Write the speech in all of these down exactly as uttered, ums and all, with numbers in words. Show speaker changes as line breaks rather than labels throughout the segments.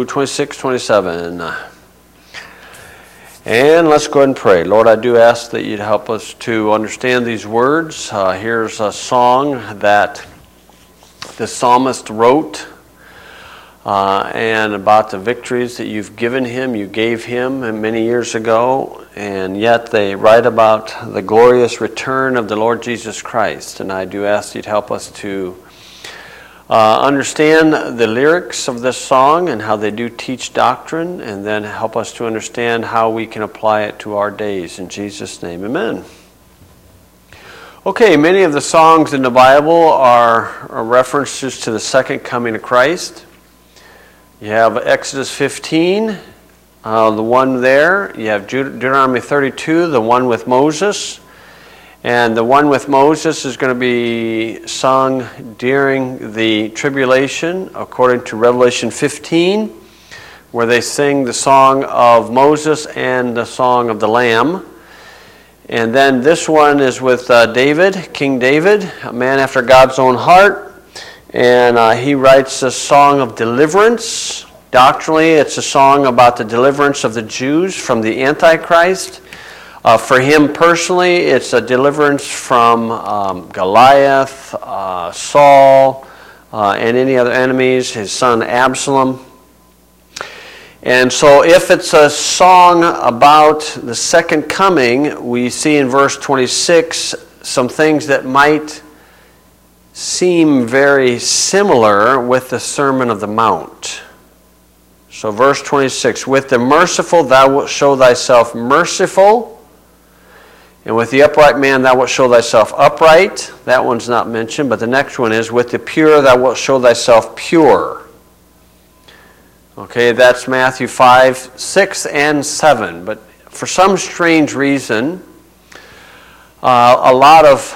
to twenty-six, twenty-seven. And let's go ahead and pray. Lord, I do ask that you'd help us to understand these words. Uh, here's a song that the psalmist wrote uh, and about the victories that you've given him, you gave him many years ago, and yet they write about the glorious return of the Lord Jesus Christ. And I do ask you'd help us to uh, understand the lyrics of this song and how they do teach doctrine, and then help us to understand how we can apply it to our days. In Jesus' name, amen. Okay, many of the songs in the Bible are, are references to the second coming of Christ. You have Exodus fifteen, uh, the one there. You have Deut- Deuteronomy thirty-two, the one with Moses. And the one with Moses is going to be sung during the tribulation, according to Revelation fifteen, where they sing the song of Moses and the song of the Lamb. And then this one is with uh, David, King David, a man after God's own heart. And uh, he writes a song of deliverance. Doctrinally, it's a song about the deliverance of the Jews from the Antichrist. Uh, for him personally, it's a deliverance from um, Goliath, uh, Saul, uh, and any other enemies, his son Absalom. And so if it's a song about the second coming, we see in verse twenty-six some things that might seem very similar with the Sermon of the Mount. So verse twenty-six, with the merciful thou wilt show thyself merciful, and with the upright man thou wilt show thyself upright. That one's not mentioned, but the next one is, with the pure thou wilt show thyself pure. Okay, that's Matthew five, six, and seven. But for some strange reason, uh, a lot of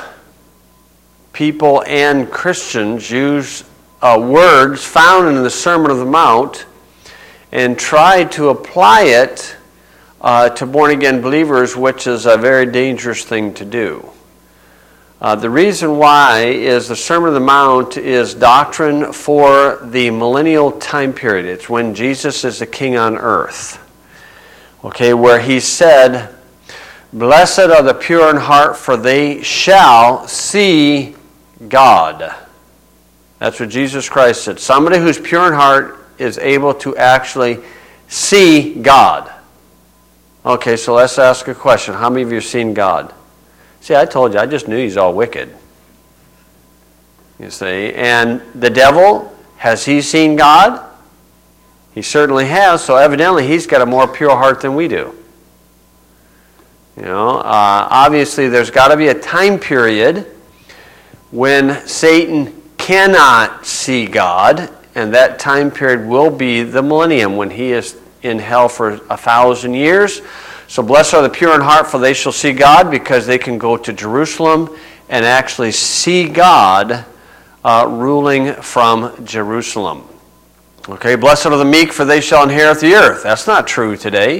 people and Christians use uh, words found in the Sermon on the Mount and try to apply it uh, to born-again believers, which is a very dangerous thing to do. Uh, the reason why is the Sermon on the Mount is doctrine for the millennial time period. It's when Jesus is the king on earth. Okay, where he said, blessed are the pure in heart, for they shall see God. That's what Jesus Christ said. Somebody who's pure in heart is able to actually see God. Okay, so let's ask a question. How many of you have seen God? See, I told you, I just knew he's all wicked. You see, and the devil, has he seen God? He certainly has, so evidently he's got a more pure heart than we do. You know, uh, obviously there's got to be a time period when Satan cannot see God, and that time period will be the millennium, when he is in hell for a thousand years. So blessed are the pure in heart, for they shall see God, because they can go to Jerusalem and actually see God uh, ruling from Jerusalem. Okay, blessed are the meek, for they shall inherit the earth. That's not true today.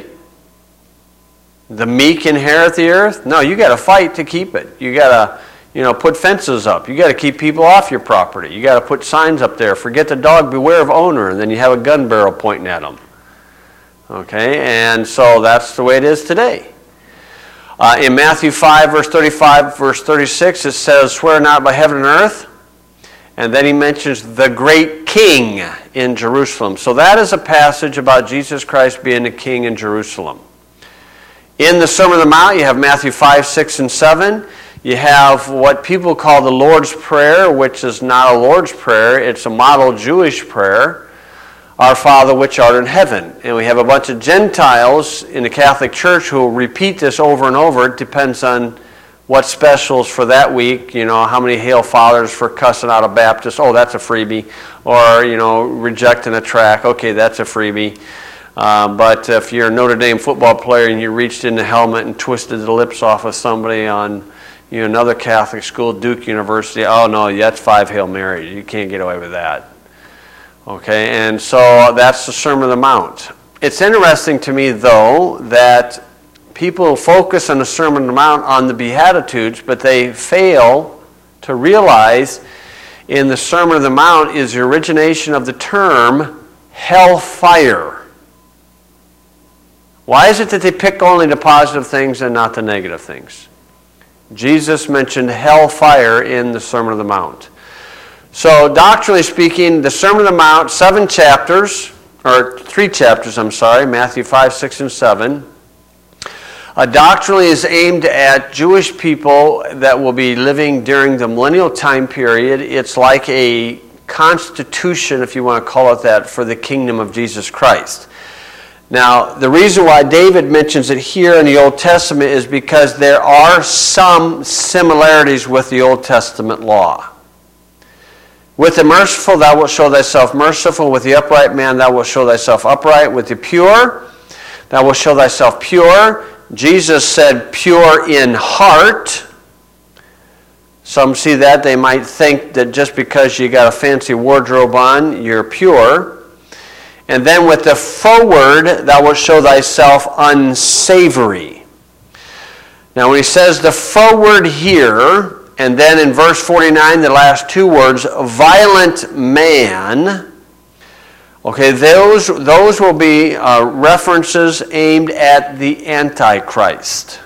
The meek inherit the earth? No, you got to fight to keep it. You got to, you know, put fences up. You got to keep people off your property. You got to put signs up there. Forget the dog, beware of owner, and then you have a gun barrel pointing at them. Okay, and so that's the way it is today. Uh, in Matthew five, verse thirty-five, verse thirty-six, it says, swear not by heaven and earth. And then he mentions the great king in Jerusalem. So that is a passage about Jesus Christ being the king in Jerusalem. In the Sermon on the Mount, you have Matthew five, six, and seven. You have what people call the Lord's Prayer, which is not a Lord's Prayer. It's a model Jewish prayer. Our Father which art in heaven. And we have a bunch of Gentiles in the Catholic Church who will repeat this over and over. It depends on what specials for that week. You know, how many Hail Fathers for cussing out a Baptist. Oh, that's a freebie. Or, you know, rejecting a track. Okay, that's a freebie. Uh, but if you're a Notre Dame football player and you reached in the helmet and twisted the lips off of somebody on, you know, another Catholic school, Duke University, oh no, that's five Hail Marys. You can't get away with that. Okay, and so that's the Sermon on the Mount. It's interesting to me, though, that people focus on the Sermon on the Mount on the Beatitudes, but they fail to realize in the Sermon on the Mount is the origination of the term hellfire. Why is it that they pick only the positive things and not the negative things? Jesus mentioned hellfire in the Sermon on the Mount. So doctrinally speaking, the Sermon on the Mount, seven chapters, or three chapters, I'm sorry, Matthew five, six, and seven, uh, doctrinally is aimed at Jewish people that will be living during the millennial time period. It's like a constitution, if you want to call it that, for the kingdom of Jesus Christ. Now, the reason why David mentions it here in the Old Testament is because there are some similarities with the Old Testament law. With the merciful thou wilt show thyself merciful, with the upright man thou wilt show thyself upright, with the pure thou wilt show thyself pure. Jesus said pure in heart. Some see that, they might think that just because you got a fancy wardrobe on, you're pure. And then with the forward, thou wilt show thyself unsavory. Now when he says the forward here, and then in verse forty-nine, the last two words, violent man, okay, those, those will be uh, references aimed at the Antichrist.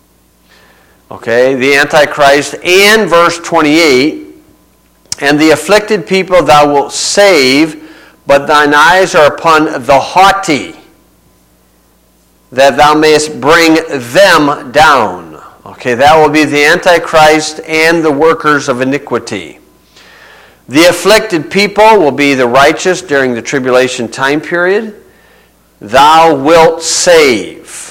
Okay, the Antichrist, and verse twenty-eight, and the afflicted people thou wilt save, but thine eyes are upon the haughty, that thou mayest bring them down. Okay, that will be the Antichrist and the workers of iniquity. The afflicted people will be the righteous during the tribulation time period. Thou wilt save.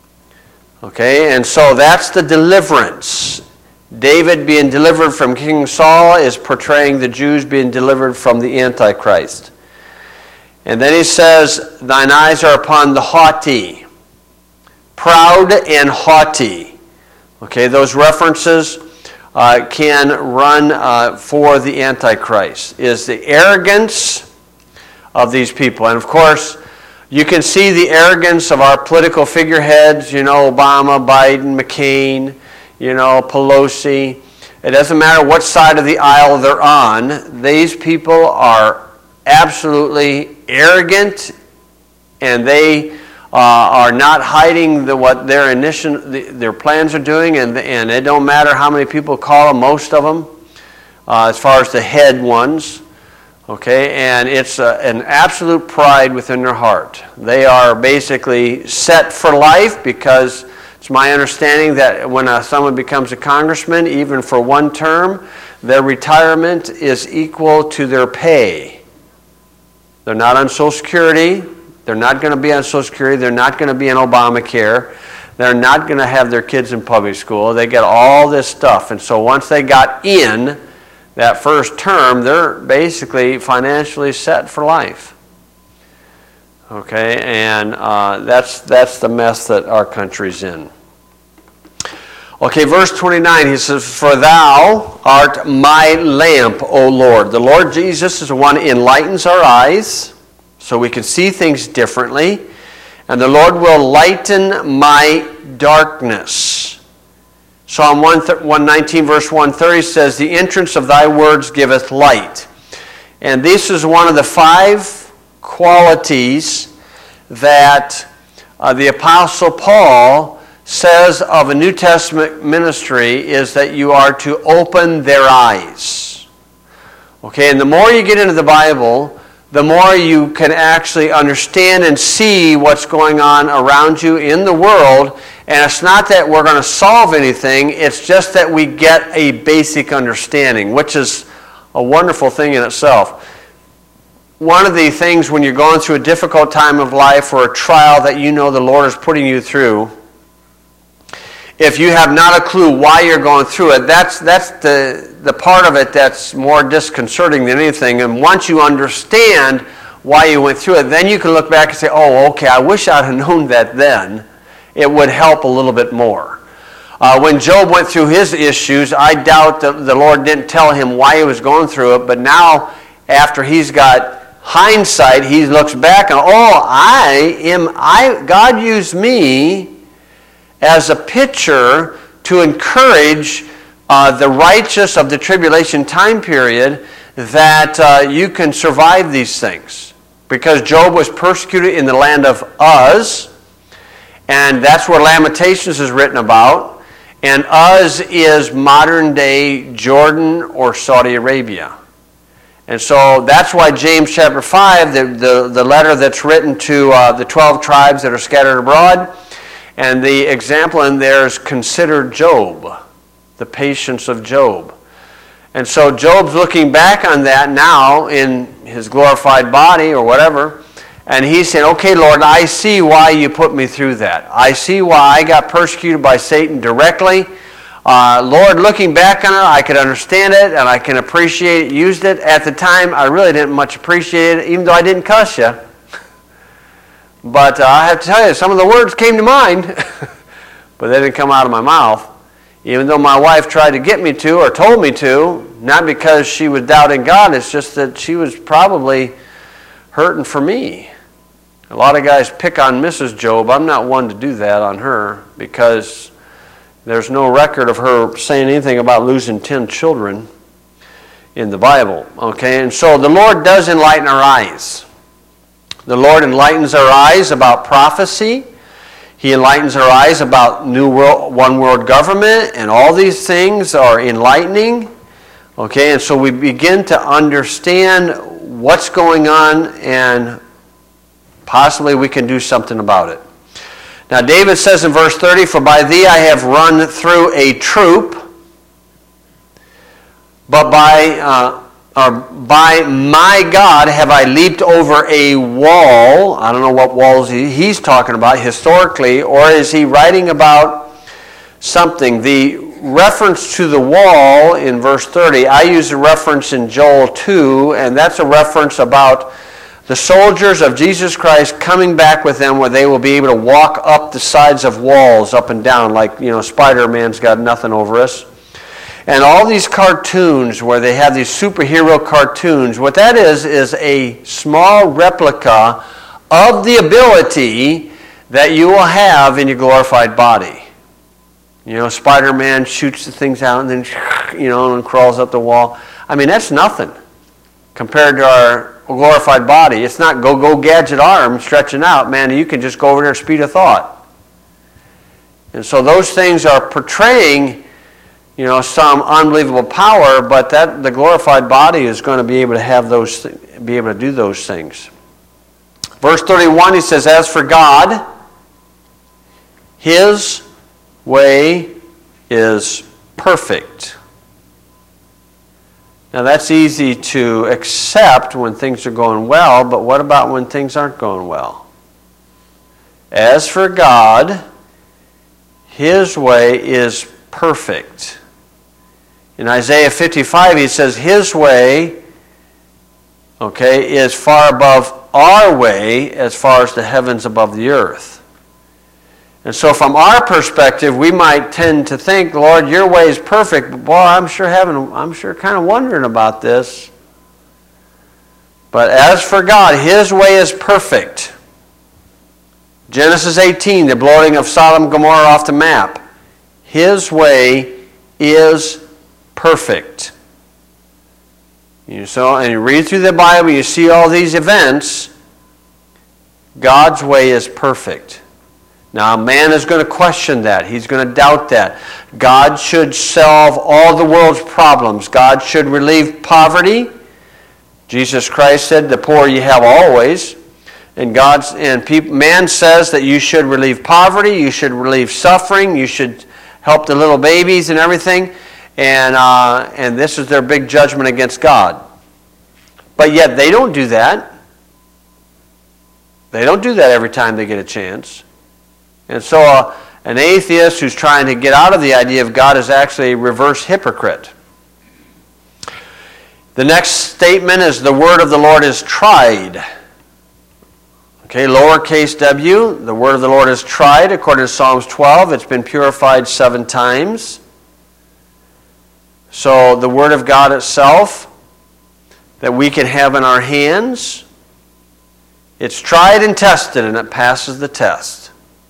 Okay, and so that's the deliverance. David being delivered from King Saul is portraying the Jews being delivered from the Antichrist. And then he says, thine eyes are upon the haughty. Proud and haughty. Okay, those references uh, can run uh, for the Antichrist. Is the arrogance of these people. And of course, you can see the arrogance of our political figureheads, you know, Obama, Biden, McCain, you know, Pelosi. It doesn't matter what side of the aisle they're on. These people are absolutely arrogant, and they uh, are not hiding the, what their initial, the, their plans are doing, and, and it don't matter how many people call them, most of them, uh, as far as the head ones. Okay, and it's uh, an absolute pride within their heart. They are basically set for life, because it's my understanding that when uh, someone becomes a congressman, even for one term, their retirement is equal to their pay. They're not on Social Security. They're not going to be on Social Security. They're not going to be on Obamacare. They're not going to have their kids in public school. They get all this stuff. And so once they got in that first term, they're basically financially set for life. Okay, and uh, that's, that's the mess that our country's in. Okay, verse twenty-nine, he says, for thou art my lamp, O Lord. The Lord Jesus is the one who enlightens our eyes so we can see things differently. And the Lord will lighten my darkness. Psalm one nineteen, verse one thirty says, the entrance of thy words giveth light. And this is one of the five qualities that uh, the Apostle Paul says of a New Testament ministry, is that you are to open their eyes. Okay, and the more you get into the Bible, the more you can actually understand and see what's going on around you in the world. And it's not that we're going to solve anything, it's just that we get a basic understanding, which is a wonderful thing in itself. One of the things when you're going through a difficult time of life or a trial that you know the Lord is putting you through, if you have not a clue why you're going through it, that's, that's the, the part of it that's more disconcerting than anything. And once you understand why you went through it, then you can look back and say, oh, okay, I wish I'd have known that then. It would help a little bit more. Uh, when Job went through his issues, I doubt that the Lord didn't tell him why he was going through it. But now, after he's got hindsight, he looks back and, oh, I am, I, God used me as a picture to encourage uh, the righteous of the tribulation time period, that uh, you can survive these things. because Job was persecuted in the land of Uz, and that's where Lamentations is written about. And Uz is modern-day Jordan or Saudi Arabia. And so that's why James chapter five, the, the, the letter that's written to uh, the twelve tribes that are scattered abroad, and the example in there is consider Job, the patience of Job. And so Job's looking back on that now in his glorified body or whatever, and he's saying, okay, Lord, I see why you put me through that. I see why I got persecuted by Satan directly. Uh, Lord, looking back on it, I could understand it, and I can appreciate it, used it. At the time, I really didn't much appreciate it, even though I didn't cuss you. But uh, I have to tell you, some of the words came to mind, but they didn't come out of my mouth. Even though my wife tried to get me to or told me to, not because she was doubting God, it's just that she was probably hurting for me. A lot of guys pick on Missus Job. I'm not one to do that on her because there's no record of her saying anything about losing ten children in the Bible. Okay, and so the Lord does enlighten our eyes. The Lord enlightens our eyes about prophecy. He enlightens our eyes about new world, one world government, and all these things are enlightening. Okay, and so we begin to understand what's going on, and possibly we can do something about it. Now David says in verse thirty, for by thee I have run through a troop, but by, uh, or by my God have I leaped over a wall. I don't know what walls he, he's talking about historically, or is he writing about something? The reference to the wall in verse thirty, I use a reference in Joel two, and that's a reference about the soldiers of Jesus Christ coming back with them where they will be able to walk up the sides of walls, up and down, like, you know, Spider-Man's got nothing over us. And all these cartoons where they have these superhero cartoons, what that is is a small replica of the ability that you will have in your glorified body. You know, Spider-Man shoots the things out and then, you know, and crawls up the wall. I mean, that's nothing compared to our glorified body. It's not go-go gadget arm stretching out. Man, you can just go over there speed of thought. And so those things are portraying, you know, some unbelievable power, but that the glorified body is going to be able to have those, be able to do those things. Verse thirty-one, he says, as for God, his way is perfect. Now that's easy to accept when things are going well, but what about when things aren't going well? As for God, his way is perfect. In Isaiah fifty-five, he says his way, okay, is far above our way as far as the heavens above the earth. And so from our perspective, we might tend to think, Lord, your way is perfect, but boy, I'm sure having, I'm sure kind of wondering about this. But as for God, his way is perfect. Genesis eighteen, the blowing of Sodom and Gomorrah off the map. His way is perfect. You so, and you read through the Bible, you see all these events. God's way is perfect. Now, man is going to question that. He's going to doubt that. God should solve all the world's problems. God should relieve poverty. Jesus Christ said, the poor you have always. And God's and people, man says that you should relieve poverty, you should relieve suffering, you should help the little babies and everything. And, uh, and this is their big judgment against God. But yet they don't do that. They don't do that every time they get a chance. And so uh, an atheist who's trying to get out of the idea of God is actually a reverse hypocrite. The next statement is the word of the Lord is tried. Okay, lowercase w, the word of the Lord is tried. According to Psalms twelve, it's been purified seven times. So the word of God itself that we can have in our hands, it's tried and tested and it passes the test.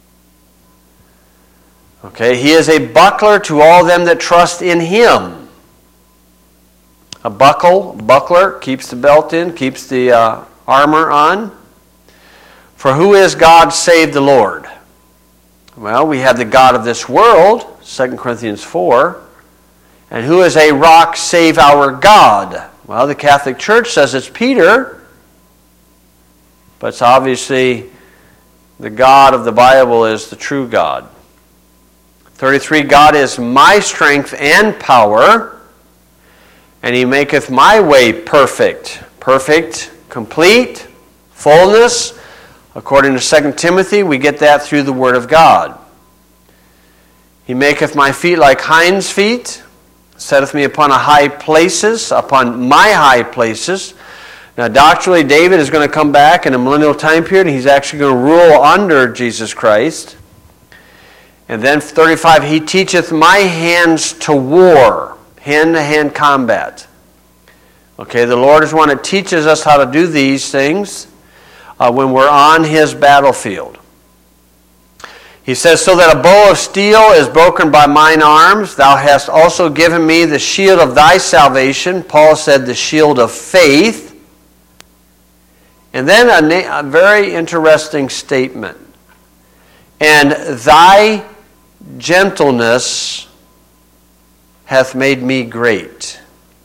Okay, he is a buckler to all them that trust in him. A buckle, buckler, keeps the belt in, keeps the uh, armor on. For who is God save the Lord? Well, we have the God of this world, Second Corinthians four. And who is a rock save our God? Well, the Catholic Church says it's Peter. But it's obviously the God of the Bible is the true God. thirty-three, God is my strength and power, and he maketh my way perfect. Perfect, complete, fullness. According to Second Timothy, we get that through the Word of God. He maketh my feet like hinds' feet, setteth me upon a high places, upon my high places. Now, doctrinally, David is going to come back in a millennial time period, and he's actually going to rule under Jesus Christ. And then thirty-five, he teacheth my hands to war, hand-to-hand combat. Okay, the Lord is one that teaches us how to do these things uh, when we're on his battlefield. He says, so that a bow of steel is broken by mine arms, thou hast also given me the shield of thy salvation. Paul said the shield of faith. And then a, na- a very interesting statement. And thy gentleness hath made me great.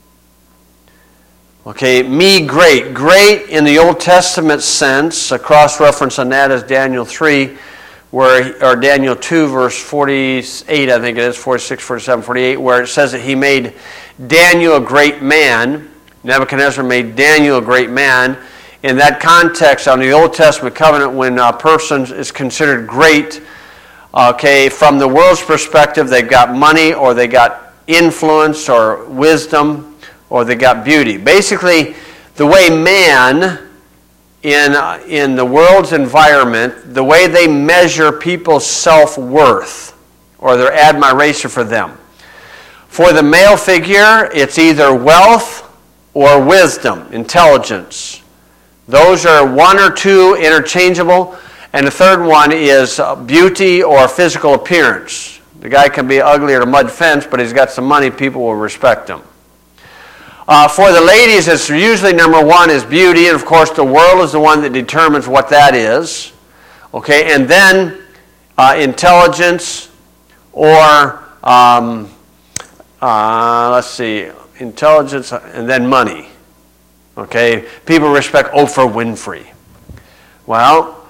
Okay, me great. Great in the Old Testament sense, a cross-reference on that is Daniel three, where, or Daniel two, verse forty-eight, I think it is, forty-six, forty-seven, forty-eight, where it says that he made Daniel a great man. Nebuchadnezzar made Daniel a great man. In that context, on the Old Testament covenant, when a person is considered great, okay, from the world's perspective, they've got money, or they got influence, or wisdom, or they got beauty. Basically, the way man, in, in the world's environment, the way they measure people's self-worth, or their admiration for them. For the male figure, it's either wealth or wisdom, intelligence. Those are one or two interchangeable. And the third one is beauty or physical appearance. The guy can be ugly or a mud fence, but he's got some money, people will respect him. Uh, for the ladies, it's usually number one is beauty, and of course the world is the one that determines what that is. Okay, and then uh, intelligence, or um, uh, let's see, intelligence, and then money. Okay, people respect Oprah Winfrey. Well,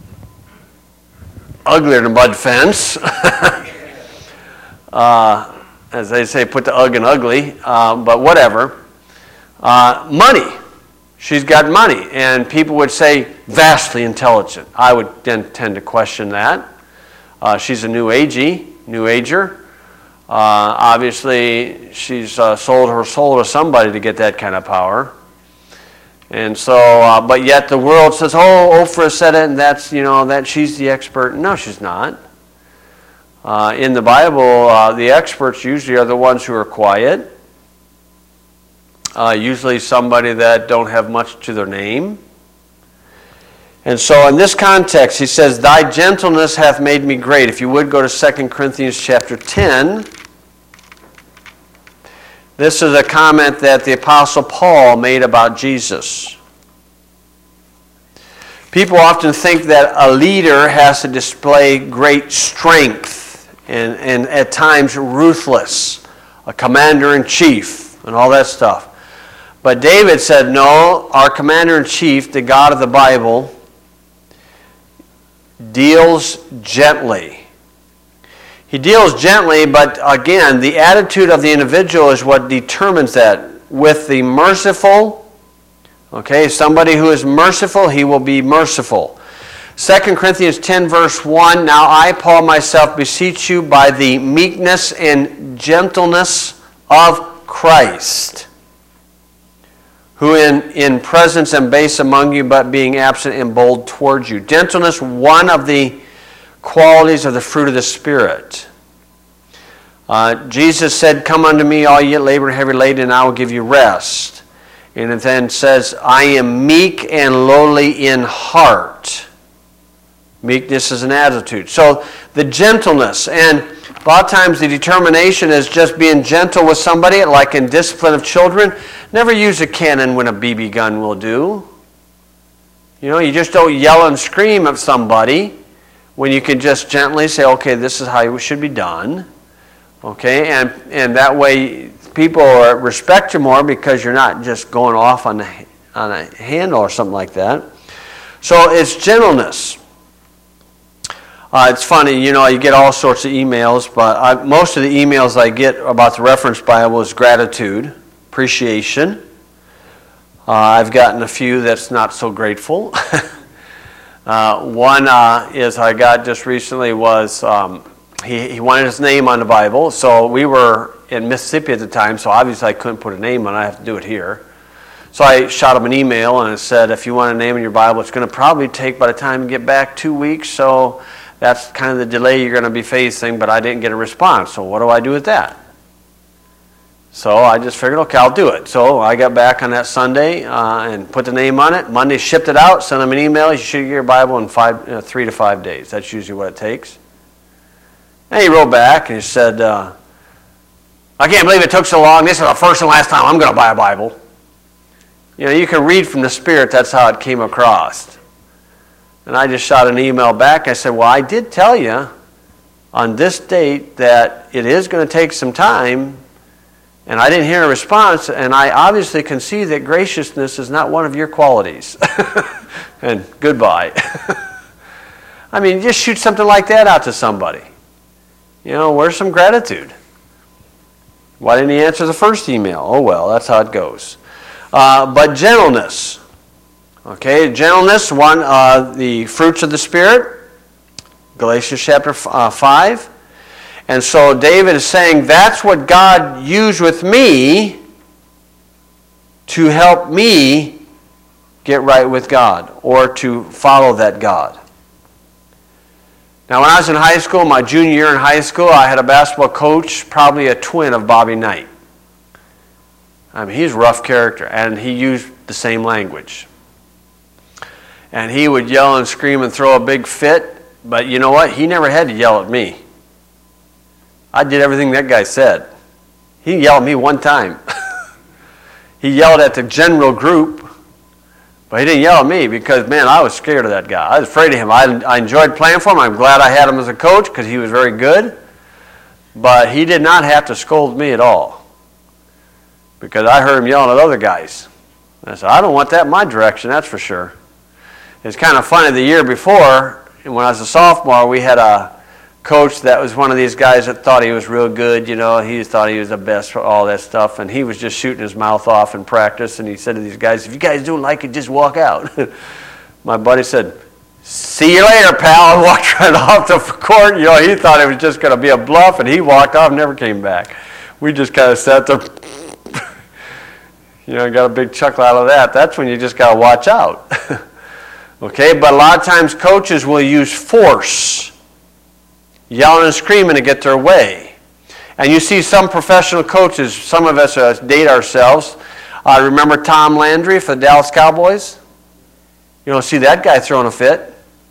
uglier than mud fence. uh, as they say, put the ugg in ugly, uh, but whatever. Uh, money. She's got money, and people would say vastly intelligent. I would then tend to question that. Uh, she's a new agey, new ager. Uh, obviously, she's uh, sold her soul to somebody to get that kind of power. And so, uh, but yet the world says, oh, Oprah said it, and that's, you know, that she's the expert. No, she's not. Uh, in the Bible, uh, the experts usually are the ones who are quiet. Uh, usually somebody that don't have much to their name. And so in this context, he says, thy gentleness hath made me great. If you would go to Second Corinthians chapter ten. This is a comment that the Apostle Paul made about Jesus. People often think that a leader has to display great strength and, and at times ruthless, a commander-in-chief and all that stuff. But David said, no, our commander-in-chief, the God of the Bible, deals gently. He deals gently, but again, the attitude of the individual is what determines that. With the merciful, okay, somebody who is merciful, he will be merciful. Second Corinthians ten, verse one, now I, Paul, myself, beseech you by the meekness and gentleness of Christ, who in, in presence am base among you, but being absent am bold towards you. Gentleness, one of the qualities of the fruit of the Spirit. Uh, Jesus said, come unto me, all ye labor and heavy laden, and I will give you rest. And it then says, I am meek and lowly in heart. Meekness is an attitude. So the gentleness, and a lot of times the determination is just being gentle with somebody, like in discipline of children. Never use a cannon when a B B gun will do. You know, you just don't yell and scream at somebody when you can just gently say, okay, this is how it should be done. Okay, and, and that way people respect you more because you're not just going off on, the, on a handle or something like that. So it's gentleness. Uh, it's funny, you know, you get all sorts of emails, but I, most of the emails I get about the Reference Bible is gratitude, appreciation. Uh, I've gotten a few that's not so grateful. uh, one uh, is I got just recently was, um, he, he wanted his name on the Bible, so we were in Mississippi at the time, so obviously I couldn't put a name on it, I have to do it here. So I shot him an email and it said, if you want a name in your Bible, it's going to probably take by the time you get back two weeks, so that's kind of the delay you're going to be facing, but I didn't get a response. So what do I do with that? So I just figured, okay, I'll do it. So I got back on that Sunday uh, and put the name on it. Monday shipped it out, sent him an email. You should get your Bible in five, uh, three to five days. That's usually what it takes. And he wrote back and he said, uh, I can't believe it took so long. This is the first and last time I'm going to buy a Bible. You know, you can read from the Spirit. That's how it came across. And I just shot an email back. I said, well, I did tell you on this date that it is going to take some time, and I didn't hear a response, and I obviously can see that graciousness is not one of your qualities. And goodbye. I mean, just shoot something like that out to somebody. You know, where's some gratitude? Why didn't he answer the first email? Oh, well, that's how it goes. Uh, but gentleness. Okay, gentleness, one, uh, the fruits of the Spirit, Galatians chapter uh, five. And so David is saying that's what God used with me to help me get right with God or to follow that God. Now, when I was in high school, my junior year in high school, I had a basketball coach, probably a twin of Bobby Knight. I mean, he's a rough character, and he used the same language. And he would yell and scream and throw a big fit. But you know what? He never had to yell at me. I did everything that guy said. He yelled at me one time. He yelled at the general group. But he didn't yell at me because, man, I was scared of that guy. I was afraid of him. I, I enjoyed playing for him. I'm glad I had him as a coach because he was very good. But he did not have to scold me at all. Because I heard him yelling at other guys. And I said, I don't want that in my direction, that's for sure. It's kind of funny, the year before, when I was a sophomore, we had a coach that was one of these guys that thought he was real good, you know, he thought he was the best for all that stuff, and he was just shooting his mouth off in practice, and he said to these guys, if you guys don't like it, just walk out. My buddy said, see you later, pal, and walked right off the court. You know, he thought it was just going to be a bluff, and he walked off and never came back. We just kind of sat there, you know, got a big chuckle out of that. That's when you just got to watch out. Okay, but a lot of times coaches will use force, yelling and screaming to get their way. And you see some professional coaches, some of us uh, date ourselves. Uh, remember Tom Landry for the Dallas Cowboys? You don't see that guy throwing a fit.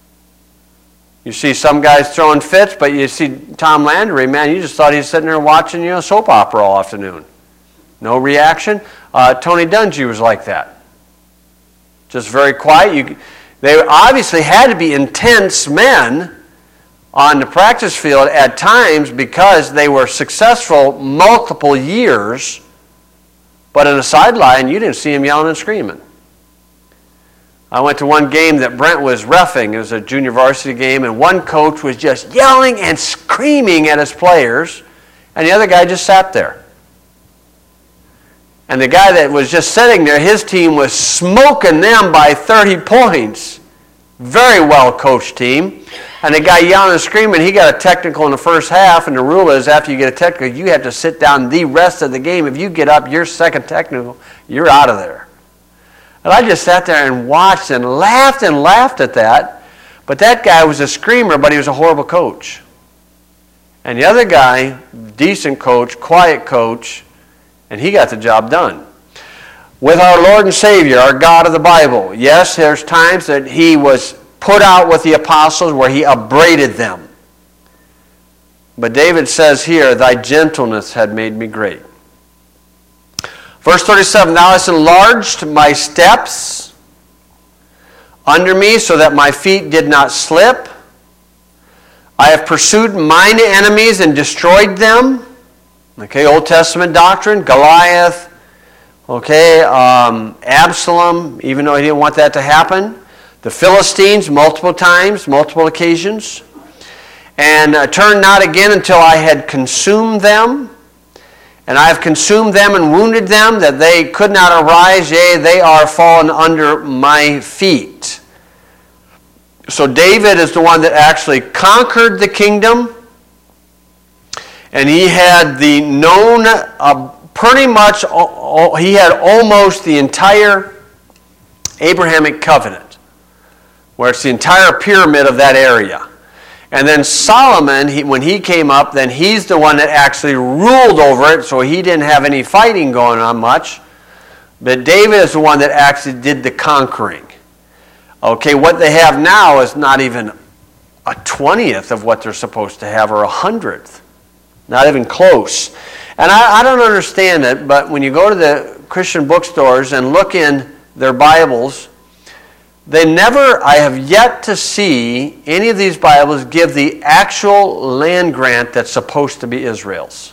You see some guys throwing fits, but you see Tom Landry, man, you just thought he was sitting there watching, you know, soap opera all afternoon. No reaction. Uh, Tony Dungy was like that. Just very quiet. You, they obviously had to be intense men on the practice field at times because they were successful multiple years, but in the sideline, you didn't see him yelling and screaming. I went to one game that Brent was reffing. It was a junior varsity game, and one coach was just yelling and screaming at his players, and the other guy just sat there. And the guy that was just sitting there, his team was smoking them by thirty points. Very well coached team. And the guy yelling and screaming, he got a technical in the first half, and the rule is after you get a technical, you have to sit down the rest of the game. If you get up your second technical, you're out of there. And I just sat there and watched and laughed and laughed at that. But that guy was a screamer, but he was a horrible coach. And the other guy, decent coach, quiet coach, and he got the job done. With our Lord and Savior, our God of the Bible, yes, there's times that he was put out with the apostles where he upbraided them. But David says here, thy gentleness had made me great. Verse thirty-seven, thou hast enlarged my steps. under me so that my feet did not slip. I have pursued mine enemies and destroyed them. Okay, Old Testament doctrine, Goliath, okay, um, Absalom, even though he didn't want that to happen. The Philistines, multiple times, multiple occasions. And uh, turned not again until I had consumed them. And I have consumed them and wounded them, that they could not arise, yea, they are fallen under my feet. So David is the one that actually conquered the kingdom. And he had the known, uh, pretty much, uh, he had almost the entire Abrahamic covenant, where it's the entire pyramid of that area. And then Solomon, he, when he came up, then he's the one that actually ruled over it, so he didn't have any fighting going on much. But David is the one that actually did the conquering. Okay, what they have now is not even a twentieth of what they're supposed to have, or a hundredth. Not even close. And I, I don't understand it, but when you go to the Christian bookstores and look in their Bibles, they never, I have yet to see any of these Bibles give the actual land grant that's supposed to be Israel's.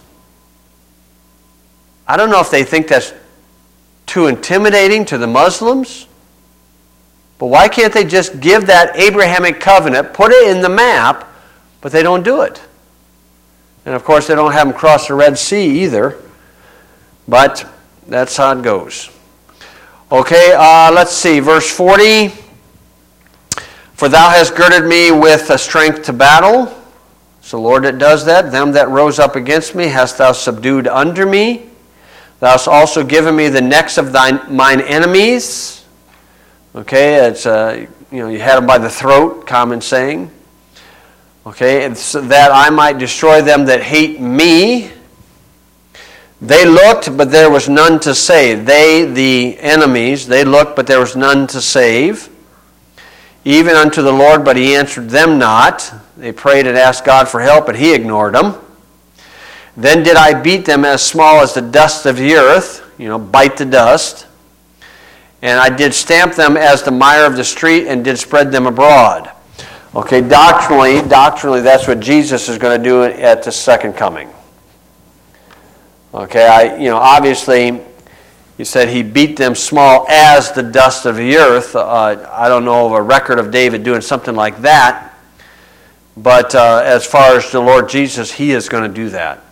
I don't know if they think that's too intimidating to the Muslims, but why can't they just give that Abrahamic covenant, put it in the map, but they don't do it? And of course they don't have them cross the Red Sea either, but that's how it goes. Okay, uh, let's see, verse forty. For thou hast girded me with a strength to battle. It's the Lord that does that. Them that rose up against me hast thou subdued under me. Thou hast also given me the necks of thine, mine enemies. Okay, it's uh, you know, you had them by the throat, common saying. Okay, and so that I might destroy them that hate me. They looked, but there was none to save. They, the enemies, they looked, but there was none to save. Even unto the Lord, but he answered them not. They prayed and asked God for help, but he ignored them. Then did I beat them as small as the dust of the earth, you know, bite the dust. And I did stamp them as the mire of the street, and did spread them abroad. Okay, doctrinally, doctrinally, that's what Jesus is going to do at the second coming. Okay, I, you know, obviously, he said he beat them small as the dust of the earth. Uh, I don't know of a record of David doing something like that. But uh, as far as the Lord Jesus, he is going to do that.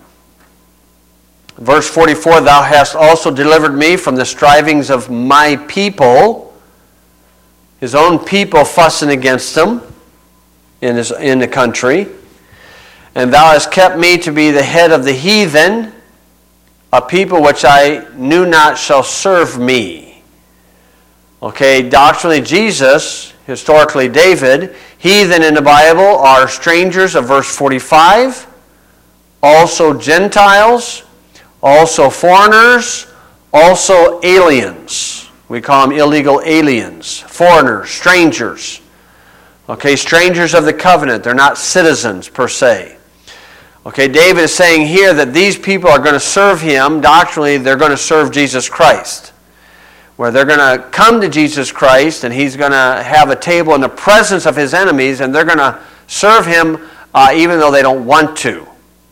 Verse forty-four, thou hast also delivered me from the strivings of my people. His own people fussing against him in, his, in the country. And thou hast kept me to be the head of the heathen. A people which I knew not shall serve me. Okay, doctrinally Jesus, historically David. Heathen in the Bible are strangers of verse forty-five. Also Gentiles. Also foreigners. Also aliens. We call them illegal aliens. Foreigners, strangers. Okay, strangers of the covenant. They're not citizens per se. Okay, David is saying here that these people are going to serve him. Doctrinally, they're going to serve Jesus Christ. Where they're going to come to Jesus Christ, and he's going to have a table in the presence of his enemies, and they're going to serve him uh, even though they don't want to.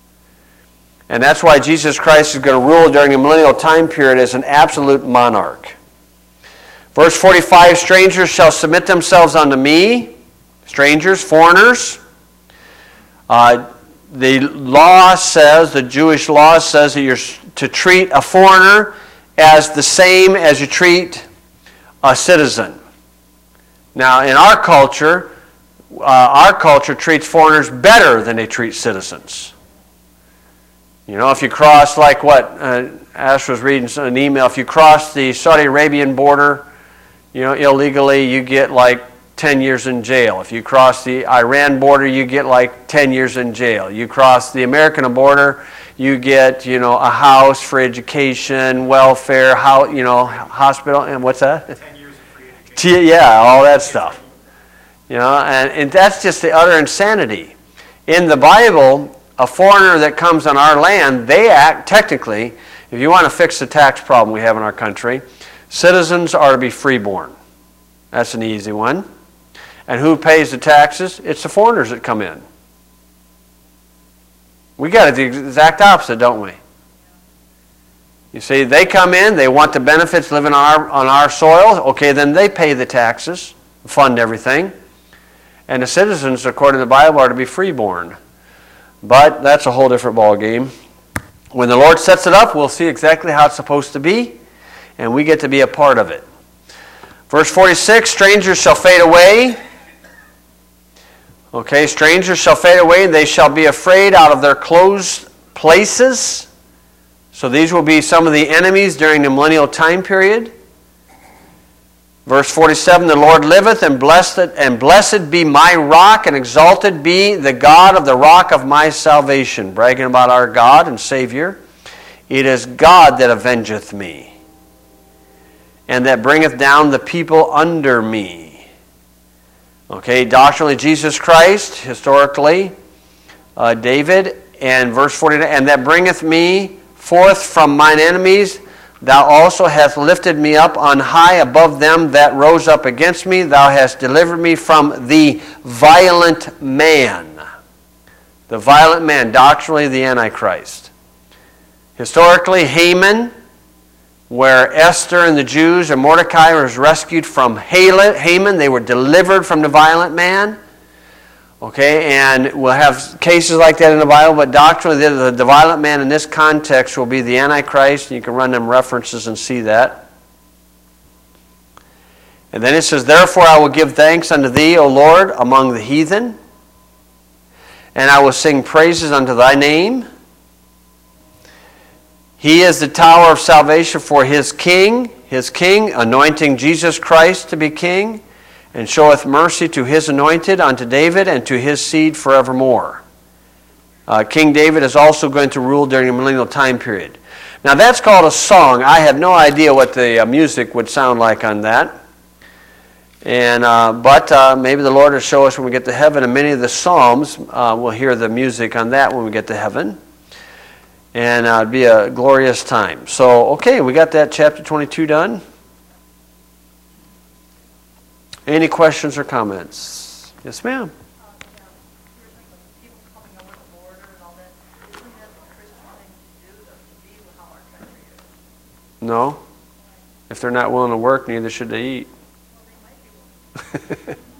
And that's why Jesus Christ is going to rule during a millennial time period as an absolute monarch. Verse forty-five, strangers shall submit themselves unto me. Strangers, foreigners. Uh, The law says, the Jewish law says that you're to treat a foreigner as the same as you treat a citizen. Now, in our culture, uh, our culture treats foreigners better than they treat citizens. You know, if you cross, like what uh, Ash was reading an email, if you cross the Saudi Arabian border, you know, illegally, you get like ten years in jail. If you cross the Iran border, you get like ten years in jail. You cross the American border, you get, you know, a house for education, welfare, how, you know, hospital, and what's that? ten years of free education. Yeah, all that stuff. You know, and, and that's just the utter insanity. In the Bible, a foreigner that comes on our land, they act, technically, if you want to fix the tax problem we have in our country, citizens are to be freeborn. That's an easy one. And who pays the taxes? It's the foreigners that come in. We got it the exact opposite, don't we? You see, they come in, they want the benefits living on our, on our soil. Okay, then they pay the taxes, fund everything. And the citizens, according to the Bible, are to be freeborn. But that's a whole different ballgame. When the Lord sets it up, we'll see exactly how it's supposed to be, and we get to be a part of it. Verse forty-six, strangers shall fade away. Okay, strangers shall fade away, and they shall be afraid out of their closed places. So these will be some of the enemies during the millennial time period. Verse forty-seven, the Lord liveth, and blessed, and blessed be my rock, and exalted be the God of the rock of my salvation. Bragging about our God and Savior. It is God that avengeth me, and that bringeth down the people under me. Okay, doctrinally Jesus Christ, historically uh, David, and verse forty-nine, and that bringeth me forth from mine enemies. Thou also hast lifted me up on high above them that rose up against me. Thou hast delivered me from the violent man. The violent man, doctrinally the Antichrist. Historically, Haman, where Esther and the Jews and Mordecai was rescued from Haman. They were delivered from the violent man. Okay, and we'll have cases like that in the Bible, but doctrinally the, the violent man in this context will be the Antichrist, and you can run them references and see that. And then it says, therefore I will give thanks unto thee, O Lord, among the heathen, and I will sing praises unto thy name. He is the tower of salvation for his king, his king, anointing Jesus Christ to be king, and showeth mercy to his anointed, unto David, and to his seed forevermore. Uh, King David is also going to rule during the millennial time period. Now that's called a song. I have no idea what the uh, music would sound like on that. And uh, But uh, maybe the Lord will show us when we get to heaven, and many of the Psalms, uh, we'll hear the music on that when we get to heaven. And uh, it'd be a glorious time. So, okay, we got that chapter twenty-two done. Any questions or comments? Yes, ma'am. No. If they're not willing to work, neither should they eat.